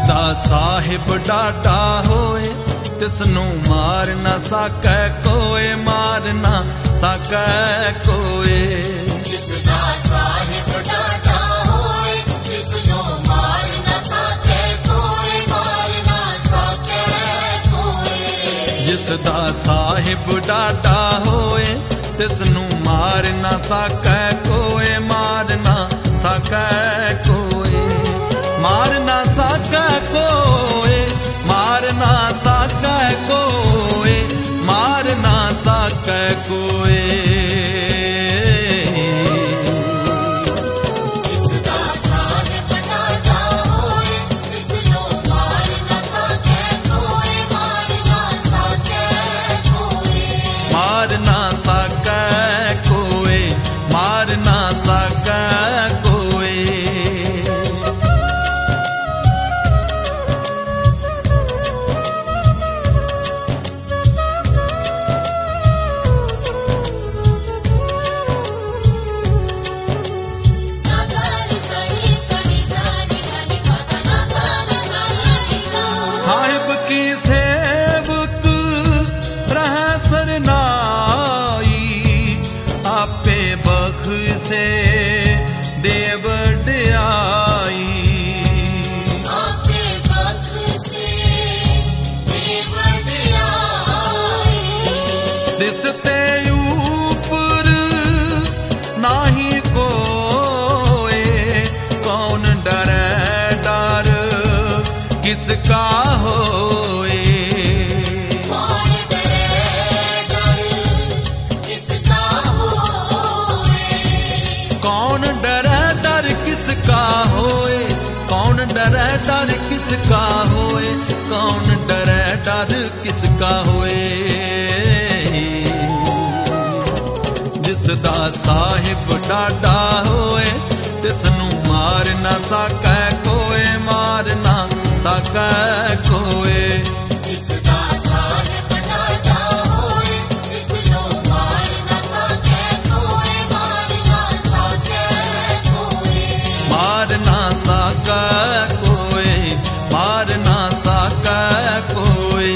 जिसदा साहिब डाटा होए तिसनू मार ना सकै कोई, मार ना सकै कोई। जिसदा साहिब डाटा होए तिसनू मार ना सकै कोई, मार ना सकै कोई। जिसदा साहिब डाटा होए तिसनू मार ना सकै कोई, मार ना सकै कोई। मार ना सकै कोई, मार ना सकै कोई, मार ना सकै कोई। जिसदा साहिब डाटा होए तिसनू मार ना सकै कोई, मार ना सकै कोई। मार ना सकै कोई, मार ना सकै कोई। साहिब की सेवक रह सरनाई, आपे बख्शे दे वड्याई। आपे बख्शे दे वड्याई। दिसते ऊपर नाही कोई, कौन डरे डर किसका होए। कौन डरे डर किसका होए। कौन डरे डर किसका होए, कौन डरे डर किसका होए, कौन डरे डर किसका होए। जिसदा साहिब डाडा होए तिसनू मार ना सकै कोई, मार ना सकै कोई। जिसदा साहिब डाटा होए तिसनू मार ना सकै कोई, मार ना सकै कोई। मार ना सकै कोई, मार ना सकै कोई।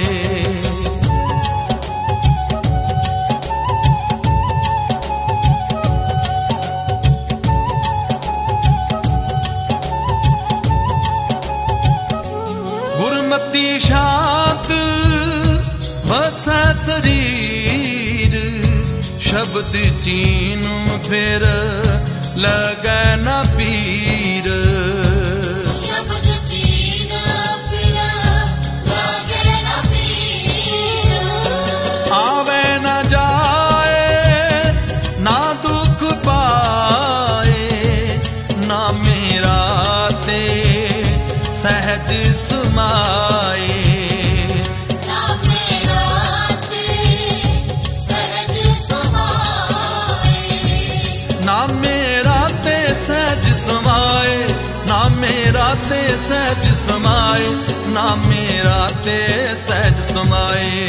गुरमती शांत बसै शरीर, शब्द चीनू फिर लगै न पीर। शब्द चीन फिर लगे न पीर। आवे न जाए ना दुख पाए, ना मेरा ते सहज समाए। ना मेरा ते सहज समाए। ना मेरा ते सहज समाए, ना मेरा ते सहज समाए, ना मेरा ते सहज समाए।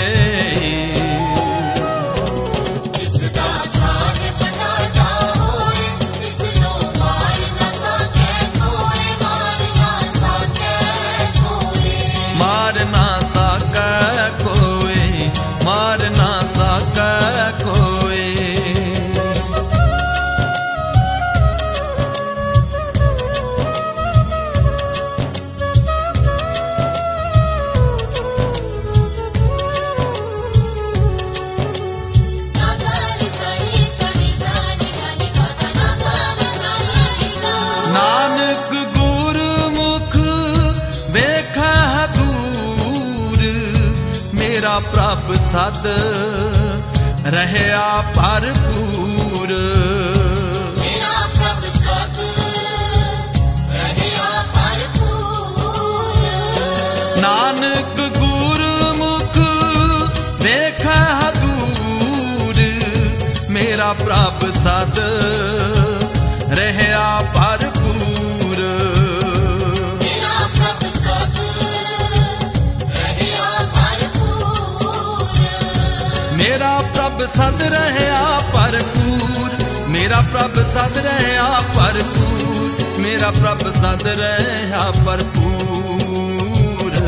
जिसदा साहिब डाटा होए तिसनू मार ना सकै कोई, मार ना सकै कोई। मार ना सकै कोई, मार ना सकै कोई। नानक गुरमुख वेखै दूर, मेरा प्रभ सद रहया भरपूर। मेरा प्रभ सद रहया भरपूर। नानक गुरमुख वेखै दूर, मेरा प्रभ सद रहया भरपूर। मेरा प्रभ सद रहया भरपूर। मेरा प्रभ सद रहया भरपूर, मेरा प्रभ सद रहया भरपूर। ਮੇਰਾ ਪ੍ਰਭ ਸਦ ਰਹਾ ਭਰਪੂਰ।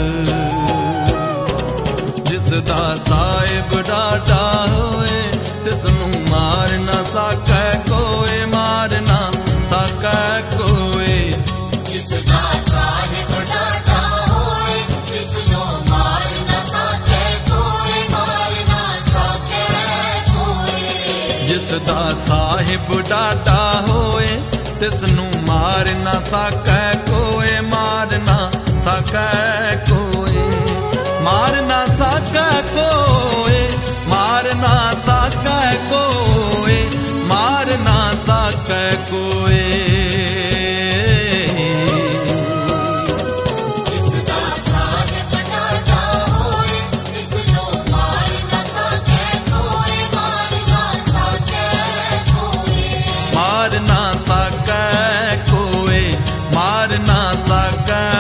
ਜਿਸ ਦਾ ਸਾਹਿਬ ਡਾਢਾ ਹੋਏ ਤਿਸ ਨੂੰ ਮਾਰ ਨਾ ਸਕੈ ਕੋਏ, ਮਾਰ ਨਾ ਸਕੈ ਕੋਏ। ਜਿਸ ਦਾ ਸਾਹਿਬ ਡਾਢਾ ਹੋਏ ਤਿਸ ਨੂੰ ਮਾਰ ਨਾ ਸਕੈ ਕੋਏ, ਮਾਰ ਨਾ ਸਕੈ ਕੋਏ। ਜਿਸ ਦਾ ਸਾਹਿਬ ਡਾਢਾ ਹੋਏ ਤਿਸ ਨੂੰ ਮਾਰ ਨਾ ਸਕੈ ਕੋਏ, ਮਾਰ ਨਾ ਸਕੈ ਕੋਏ। ਮਾਰ ਨਾ ਸਕੈ ਕੋਏ, ਮਾਰ ਨਾ ਸਕੈ ਕੋਏ, ਮਾਰ ਨਾ ਸਕੈ ਕੋਏ। ਜਿਸ ਦਾ ਸਾਹਿਬ ਡਾਢਾ ਹੋਏ ਤਿਸ ਨੂੰ ਮਾਰ ਨਾ ਸਕੈ ਕੋਏ, ਮਾਰ ਨਾ ਸਕੈ ਕੋਏ। ਮਾਰ ਨਾ ਸਕੈ ਕੋਏ, ਮਾਰ ਨਾ ਸਕੈ